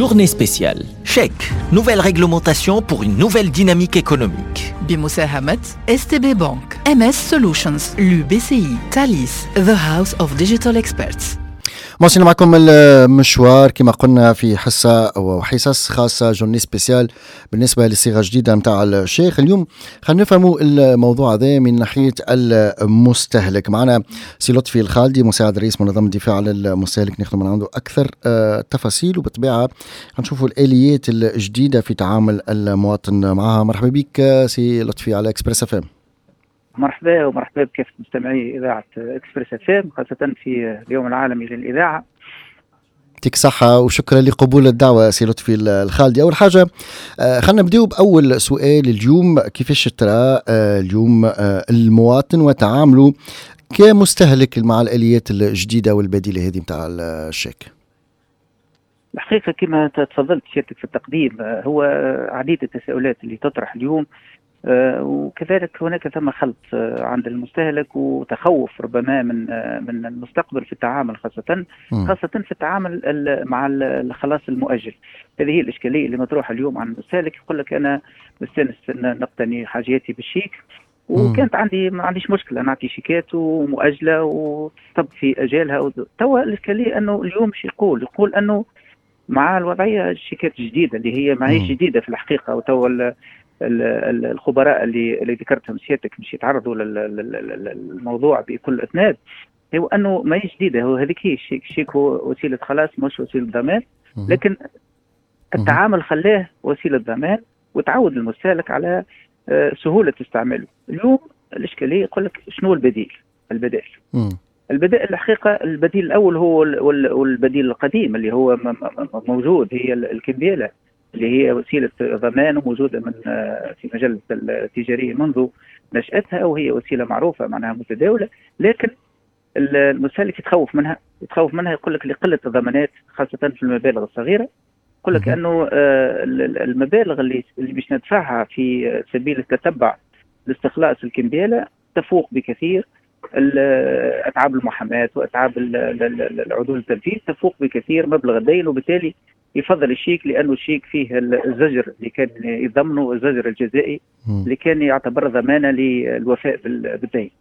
journée spéciale. Chèque, nouvelle réglementation pour une nouvelle dynamique économique. بمساهمة STB Bank, MS Solutions, l'UBCI, Thalys, The House of Digital Experts. مواصلين معكم المشوار كما قلنا في حصة أو حصص خاصة جورني سبيسيال بالنسبة لصيغة جديدة متاع الشيخ. اليوم خلينا نفهموا الموضوع هذا من ناحية المستهلك. معنا سي لطفي الخالدي مساعد رئيس منظمة الدفاع عن المستهلك، ناخذ من عنده أكثر تفاصيل وبالطبيعة هنشوفوا الآليات الجديدة في تعامل المواطن معها. مرحبا بك سي لطفي على إكسبريس FM. مرحبا ومرحبا بكافة مستمعي إذاعة إكسبريس FM خاصة في اليوم العالمي للإذاعة. يعطيك صحة وشكرا لقبول الدعوة سي لطفي الخالدي. أول حاجة خلينا نبدأ بأول سؤال اليوم، كيفاش ترى اليوم المواطن وتعامله كمستهلك مع الآليات الجديدة والبديلة هذه متاع الشيك؟ الحقيقة كما تفضلت سيادتك في التقديم، هو عديد التساؤلات اللي تطرح اليوم، وكذلك هناك ثم خلط عند المستهلك وتخوف ربما من المستقبل في التعامل، خاصة في التعامل مع الخلاص المؤجل. هذه هي الإشكالية اللي مطروحة اليوم عن المستهلك. يقول لك أنا مستانس نقتني حاجاتي بالشيك، وكانت ما عنديش مشكلة نعطي شيكات ومؤجلة وتطب في أجالها. توا الإشكالية أنه اليوم مش يقول أنه مع الوضعية الشيكات الجديدة اللي هي معيش جديدة في الحقيقة، وتوا الخبراء اللي ذكرتهم سيادتك مش يتعرضوا للموضوع بكل إسناد، هو أنه ما هي جديدة. هو هذيك هي الشيك هو وسيلة خلاص مش وسيلة ضمان، لكن التعامل خلاه وسيلة ضمان وتعود المستهلك على سهولة استعماله. اليوم الإشكالية يقول لك شنو البديل؟ البديل الحقيقة البديل الأول هو البديل القديم اللي هو موجود، هي الكمبيالة اللي هي وسيلة ضمان وموجودة في مجال التجارية منذ نشأتها، وهي وسيلة معروفة معناها متداولة، لكن المستهلك يتخوف منها يقول لك لقلة الضمانات خاصة في المبالغ الصغيرة. يقول لك أنه المبالغ اللي باش ندفعها في سبيل التتبع لاستخلاص الكمبيالة تفوق بكثير أتعاب المحاماة وأتعاب العدول التنفيذ، تفوق بكثير مبلغ الدين، وبالتالي يفضل الشيك لأنه الشيك فيه الزجر اللي كان يضمنه، الزجر الجزائي اللي كان يعتبر ضمانة للوفاء بالدين.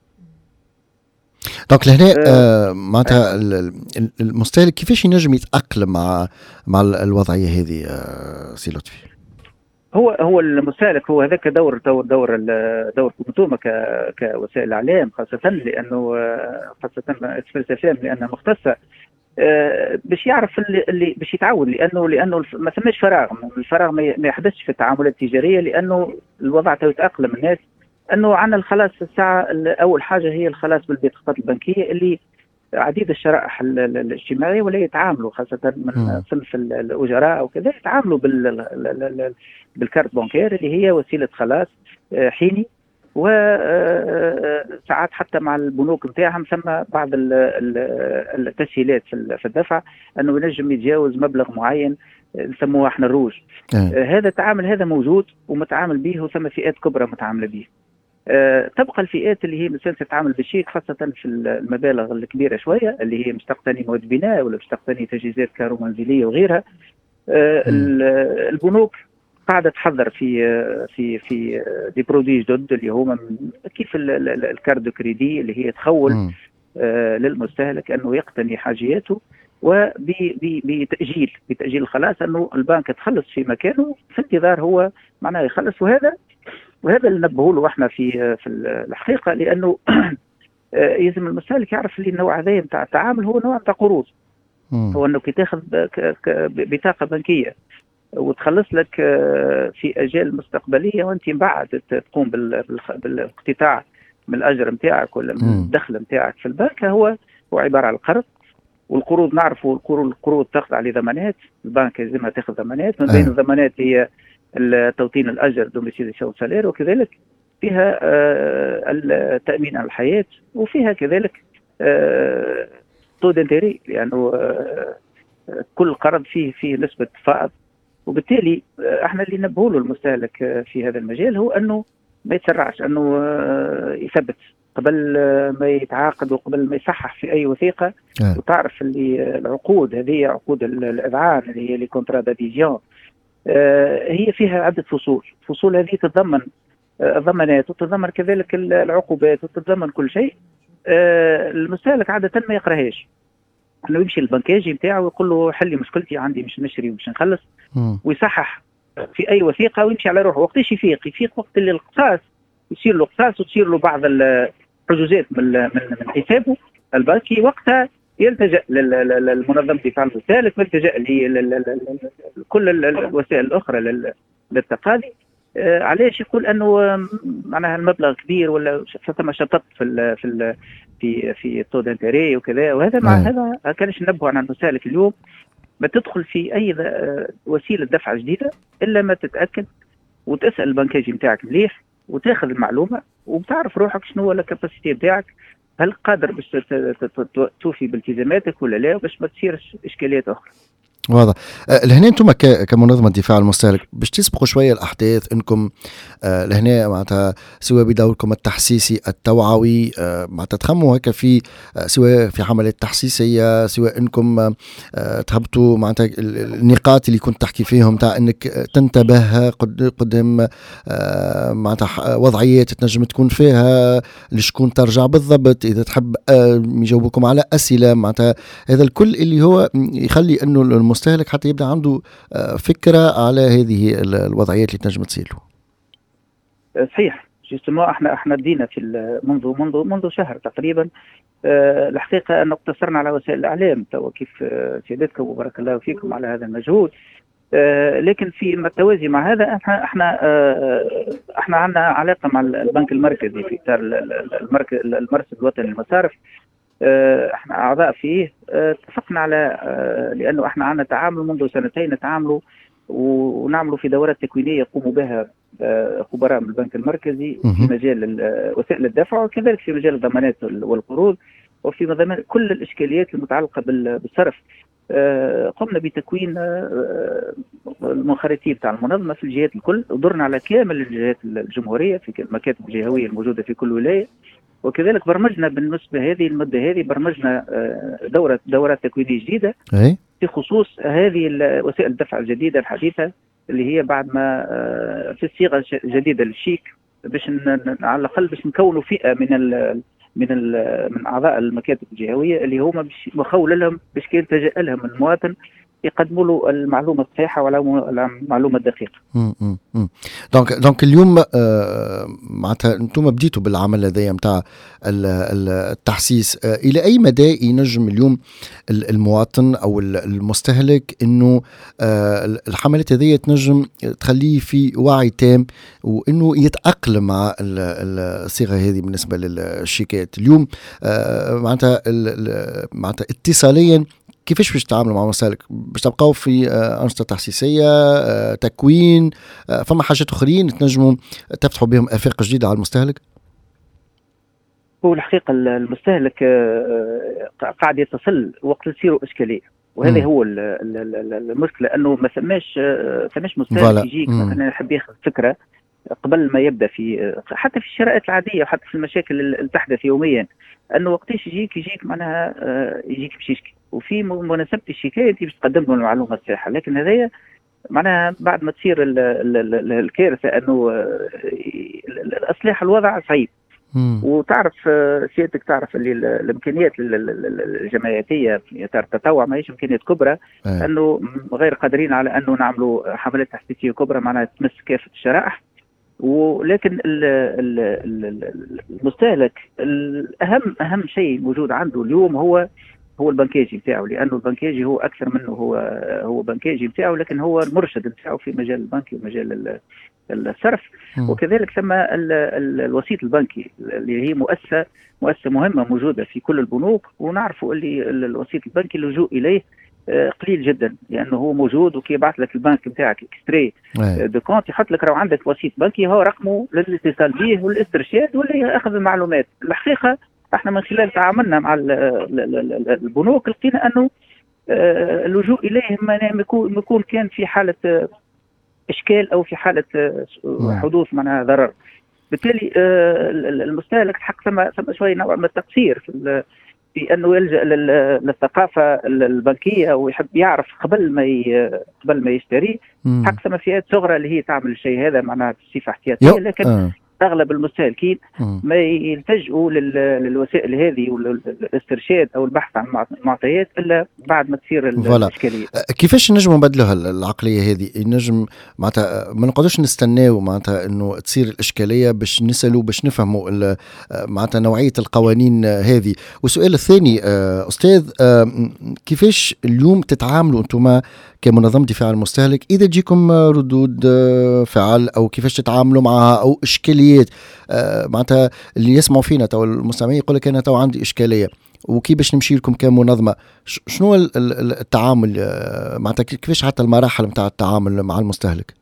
دونك لهنا معناتها المستهلك كيفاش ينجم يتأقلم مع الوضعية هذه سي لطفي؟ هو المستهلك هو هذاك دور انتم كوسائل الاعلام خاصه، لانه خاصه إكسبريس FM لانها مختصه باش يعرف اللي باش يتعود، لانه ما ثماش الفراغ ما يحدثش في التعاملات التجاريه، لانه الوضع يتاقلم الناس. انه عندنا الخلاص الساعه اول حاجه هي الخلاص بالبطاقات البنكيه اللي عديد الشرائح الاجتماعيه ولا يتعاملوا خاصه من صنف الاجراء وكذا يتعاملوا بالكارت بانكير اللي هي وسيله خلاص حيني، وساعات حتى مع البنوك نتاعهم ثم بعض التسهيلات في الدفع انه ينجم يتجاوز مبلغ معين نسموه احنا الروج. هذا التعامل هذا موجود ومتعامل به، وثم فئات كبرى متعامله به. تبقى الفئات اللي هي مثلا تتعامل بالشيك خاصة في المبالغ الكبيرة شوية اللي هي مش تقتني مواد بناء ولا مش تقتني تجهيزات كهرومنزلية وغيرها. البنوك قاعدة تحضر في دي برودوي جدد اللي هما كيف الكارد كريدي اللي هي تخول للمستهلك أنه يقتني حاجياته وبتأجيل الخلاص، أنه البنك تخلص في مكانه في انتظار هو معناه يخلص. وهذا اللي نبهوا له احنا في الحقيقه، لانه يلزم المستهلك يعرف اللي النوع هذا نتاع التعامل هو نوع نتاع قروض. هو انه كي تاخذ بطاقه بنكيه وتخلص لك في اجال مستقبليه وانت من بعد تقوم بالاقتطاع من الاجر نتاعك ولا من الدخل نتاعك في البنك، هو عباره عن القرض. والقروض نعرفوا القروض تاخذ عليه ضمانات، البنك لازمها تاخذ ضمانات، من بين الضمانات هي توطين الأجر دوميسيليسيون سالير، وكذلك فيها التأمين على الحياة، وفيها كذلك طو دانتيري، لأنه كل قرض فيه نسبة فائض. وبالتالي احنا اللي نبهوا له المستهلك في هذا المجال هو أنه ما يتسرعش، أنه يثبت قبل ما يتعاقد وقبل ما يصحح في أي وثيقة. وتعرف اللي العقود هذه عقود الإذعان اللي هي لي كونترا داديزيون هي فيها عدة فصول هذه تتضمن الضمانات وتتضمن كذلك العقوبات وتتضمن كل شيء. المستهلك عادة ما يقراهاش، انه يمشي للبنكاجي نتاعو ويقول له حل لي مشكلتي، عندي مش نشري ومش نخلص، ويصحح في اي وثيقه ويمشي على روحه. وقتاش يفيق وقت اللي القصاص يصير له قصاص وتصير له بعض الحجوزات من حسابه البنكي، وقتها يلتجأ للمنظمة دفاع المستهلك، يلتجأ لكل الوسائل الأخرى للتقاضي. علاش؟ يقول أنه معناها المبلغ كبير ولا ثم شطط في التو دانتيري وكذا. وهذا مع هذا كانش ننبهوا على المستهلك اليوم ما تدخل في أي وسيلة دفع جديدة إلا ما تتأكد وتسأل البنكاجي نتاعك مليح وتاخذ المعلومة وبتعرف روحك شنو هو الكاباسيتي نتاعك، هل قادر باش توفي بالتزاماتك ولا لا، باش ما تصيرش إشكاليات أخرى. واضح. لهنا انتم كمنظمه دفاع المستهلك باش تسبقوا شويه الاحداث، انكم لهنا معناتها سواء بدوركم التحسيسي التوعوي معناتها تخموا هكا في سواء في حملات تحسيسيه، سواء انكم تهبطوا معناتها النقاط اللي كنت تحكي فيهم تاع انك تنتبه قدام معناتها وضعيات تنجم تكون فيها لشكون ترجع بالضبط، اذا تحب يجاوبكم على اسئله معناتها هذا الكل اللي هو يخلي انه المستهلك حتى يبدأ عنده فكرة على هذه الوضعيات اللي تنجم تصير له. صحيح، جيستمو احنا بدينا في منذ شهر تقريبا. الحقيقة أن اقتصرنا على وسائل الإعلام توا كيف سيادتكم وبارك الله فيكم على هذا المجهود. لكن في التوازي مع هذا احنا عندنا علاقة مع البنك المركزي في إطار المرصد الوطني للمصارف. احنا اعضاء فيه. اتفقنا على لانه احنا عندنا تعامل منذ سنتين نتعاملوا ونعملوا في دورات تكوينيه يقوموا بها خبراء من البنك المركزي في مجال وسائل الدفع وكذلك في مجال الضمانات والقروض وفي ضمان كل الاشكاليات المتعلقه بالصرف. قمنا بتكوين المنخرطين بتاع المنظمه في الجهات الكل، ودرنا على كامل الجهات الجمهوريه في المكاتب الجهويه الموجوده في كل ولايه، وكذلك برمجنا بالنسبة هذه المدة هذه برمجنا دورات تكوينية جديدة في خصوص هذه وسائل الدفع الجديدة الحديثة اللي هي بعد ما في الصيغة الجديدة للشيك، باش على الأقل باش نكونوا فئة من أعضاء المكاتب الجهوية اللي هما مخول لهم باش كي يلتجأ لهم المواطن يقدموا له المعلومة الصحيحة ولا المعلومة الدقيقة. دونك اليوم معناتها انتم بديتوا بالعمل هذايا نتاع التحسيس. الى اي مدى ينجم اليوم المواطن او المستهلك انه الحملات هذيا تنجم تخليه في وعي تام وانه يتأقلم مع الصيغة هذه بالنسبة للشيكات اليوم معناتها اتصاليا كيفاش باش تتعاملوا مع المستهلك؟ باش تبقاو في أنشطة تحسيسية تكوين فما حاجات أخرين تنجموا تفتحوا بهم آفاق جديدة على المستهلك؟ هو الحقيقة المستهلك قاعد يتصل وقت تصيروا إشكالية، وهذا هو المشكلة، أنه ما ثماش مستهلك يجيك مثلا يحب ياخذ فكرة قبل ما يبدأ في حتى في الشرائط العادية وحتى في المشاكل اللي تحدث يوميا، أنه وقتاش يجيك معناها يجيك باش يشكي وفي مناسبة الشكاية انت باش تقدم له المعلومة الصحيحة. لكن هذايا معناها بعد ما تصير الكارثة انه الاصلاح الوضع صعيب. وتعرف سيادتك تعرف اللي الامكانيات الجمعياتية في اطار التطوع ماهيش امكانيات كبرى، انه غير قادرين على انه نعملوا حملات تحسيسية كبرى معناها تمس كافة الشرائح. ولكن المستهلك اهم شيء موجود عنده اليوم هو البنكاجي بتاعه، لانه البنكاجي هو اكثر منه هو بنكاجي بتاعه، لكن هو المرشد بتاعه في مجال البنكي ومجال الصرف. وكذلك ثم الوسيط البنكي اللي هي مؤسسه مهمه موجوده في كل البنوك، ونعرفوا اللي الوسيط البنكي اللجوء اليه قليل جدا، لانه هو موجود وكي يبعث لك البنك نتاعك اكستري دو كونت يحط لك راهو عندك وسيط بنكي هو رقمه للاتصال به والاسترشاد ولا ياخذ المعلومات. الحقيقه احنا من خلال تعاملنا مع البنوك لقينا انه اللجوء اليهم يكون كان في حاله اشكال او في حاله حدوث معناها ضرر. بالتالي المستهلك حق ثم شويه نوع من التقصير في انه يلجا للثقافه البنكيه ويحب يعرف قبل ما يشتري. حق ثم فئات صغرى اللي هي تعمل الشيء هذا معناها بصفه احتياطيه، لكن اغلب المستهلكين ما يلتجئوا للوسائل هذه والاسترشاد او البحث عن معطيات الا بعد ما تصير الاشكاليه. كيفاش نجموا نبدلوا العقليه هذه؟ نجم معناتها ما نقعدوش نستناو معناتها انه تصير الاشكاليه باش نسالوا باش نفهموا معناتها نوعيه القوانين هذه. والسؤال الثاني استاذ، كيفاش اليوم تتعاملوا انتم كمنظمة دفاع عن المستهلك إذا تجيكم ردود فعل أو كيفاش تتعاملوا معها أو إشكاليات؟ معناتها اللي يسمعوا فينا تو المستمعين يقول لك أنا تو عندي إشكالية وكيف باش نمشي لكم كمنظمة؟ شنو التعامل معناتها كيفاش حتى المراحل متاع التعامل مع المستهلك؟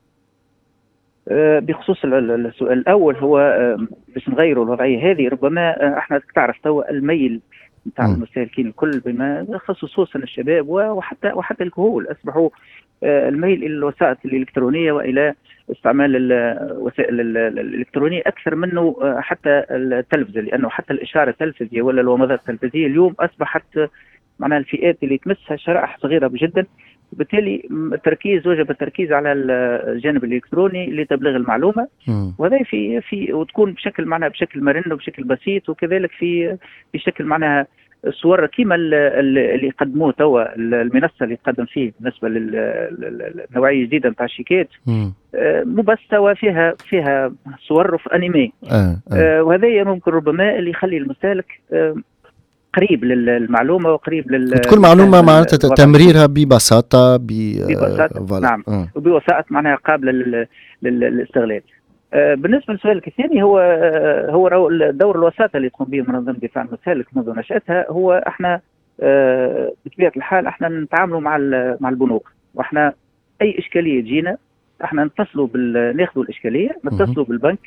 بخصوص السؤال الأول هو باش نغيروا الوضعية هذه، ربما احنا تعرف تو الميل نتاع المستهلكين الكل بما خصوصا الشباب وحتى الكهول اصبحوا الميل الى الوسائط الالكترونيه والى استعمال الوسائل الالكترونيه اكثر منه حتى التلفزه، لانه حتى الاشاره التلفزيونيه ولا الومضات التلفزيونيه اليوم اصبحت معناها الفئات اللي تمسها شرائح صغيره جدا. وبالتالي وجب التركيز على الجانب الالكتروني لتبليغ المعلومه، وهذا في وتكون بشكل مرن وبشكل بسيط، وكذلك في شكل معناها صور كيما اللي قدموه توا المنصه اللي تقدم فيه بالنسبه للنوعيه الجديده نتاع الشيكات، مو بس توا فيها صور في انمي، وهذا ممكن ربما اللي يخلي المستهلك قريب للمعلومه وقريب تكون معلومه معناتها تمريرها ببساطه نعم، وبوسائط معناها قابله للاستغلال. بالنسبه لسؤالك الثاني هو دور الوساطه اللي تقوم به منظمه دفاع عن المستهلك منذ نشاتها. هو احنا بطبيعه الحال احنا نتعاملوا مع البنوك، واحنا اي اشكاليه تجينا احنا نتصلوا ناخذوا الاشكاليه نتصلوا بالبنك،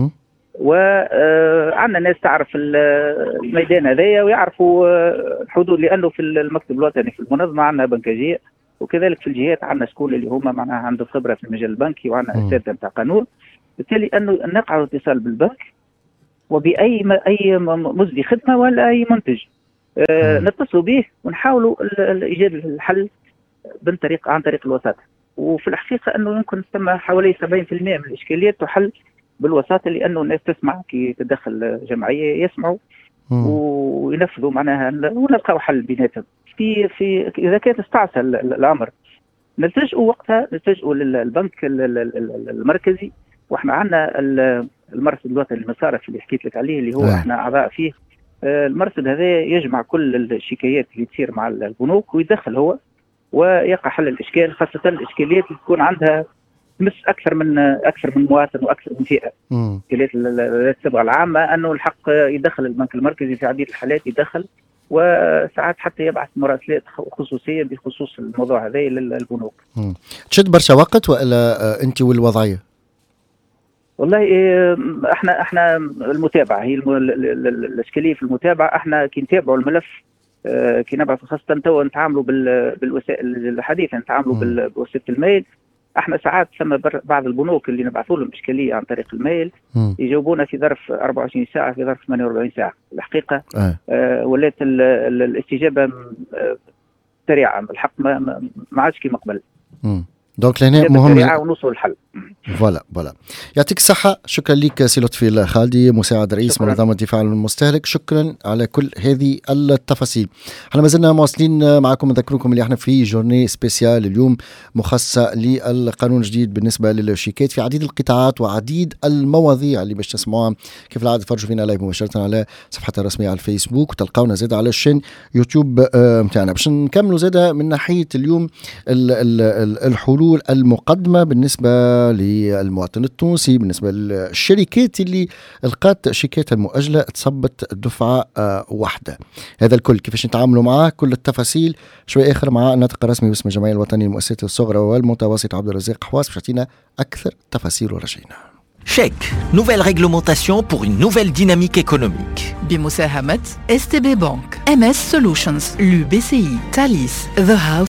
وعندنا ناس تعرف الميدان هذايا ويعرفوا الحدود، لانه في المكتب الوطني في المنظمه عندنا بنكاجيه، وكذلك في الجهات عندنا شكون اللي هما معناها عنده خبره في المجال البنكي وعندنا اساتذه نتاع قانون. بالتالي انه نقع اتصال بالبنك وباي مزدي خدمه ولا اي منتج نتصلوا به ونحاولوا ايجاد الحل عن طريق الوساطه. وفي الحقيقه انه يمكن ثم حوالي 70% من الاشكاليات تحل بالوساطه، لانه الناس تسمع كي تدخل جمعيه يسمعوا وينفذوا معناها ونلقاو حل بيناتهم. في اذا كانت استعصل الامر نلتجئوا للبنك المركزي، واحنا عندنا المرصد الوطني للمصارف اللي حكيت لك عليه اللي هو احنا اعضاء فيه. المرصد هذا يجمع كل الشكايات اللي تصير مع البنوك ويدخل هو ويقع حل الاشكال، خاصه الاشكاليات اللي تكون عندها تمس اكثر من مواطن واكثر من فئه. اشكاليات الصبغه العامه انه الحق يدخل البنك المركزي في عديد الحالات يدخل، وساعات حتى يبعث مراسلات خصوصيه بخصوص الموضوع هذا للبنوك. تشد برشا وقت ولا انت والوضعيه؟ والله احنا المتابعه هي الاشكاليه في المتابعه. احنا كي نتابعوا الملف كي نبعث خاصه تو نتعاملوا بالوسائل الحديثه، نتعاملوا بوسيله الميل. احنا ساعات ثم بعض البنوك اللي نبعثوا لهم اشكاليه عن طريق الميل يجاوبونا في ظرف 24 ساعه في ظرف 48 ساعه. الحقيقه ولات الاستجابه سريعه، الحق ما عادش كما قبل. دونك لهنا مهم ونوصل الحل. فوالا يعطيك الصحة. شكرا لك سي لطفي الخالدي مساعد رئيس منظمة دفاع عن المستهلك، شكرا على كل هذه التفاصيل. احنا ما زلنا مواصلين معكم، نذكركم اللي احنا في جورني سبيسيال اليوم مخصصة للقانون الجديد بالنسبة للشيكات في عديد القطاعات وعديد المواضيع اللي باش تسمعوها كيف العادة. تفرجوا فينا لايف مباشرة على صفحتنا الرسمية على الفيسبوك، وتلقاونا زاد على الشين يوتيوب متاعنا. باش نكملوا زاد من ناحية اليوم الحلول المقدمة بالنسبة للمواطن التونسي، بالنسبة للشركات اللي لقات شيكاتها المؤجلة تصبت دفعة واحدة. هذا الكل كيفاش نتعاملوا معاه، كل التفاصيل شوي آخر مع الناطق الرسمي باسم الجمعية الوطنية للمؤسسات الصغرى والمتوسطة عبد الرزاق حواس باش يعطينا أكثر تفاصيل ورجعنا. Chèque, nouvelle réglementation pour une nouvelle dynamique économique. بمساهمة STB Bank, MS Solutions, l'UBCI, Thalys, The House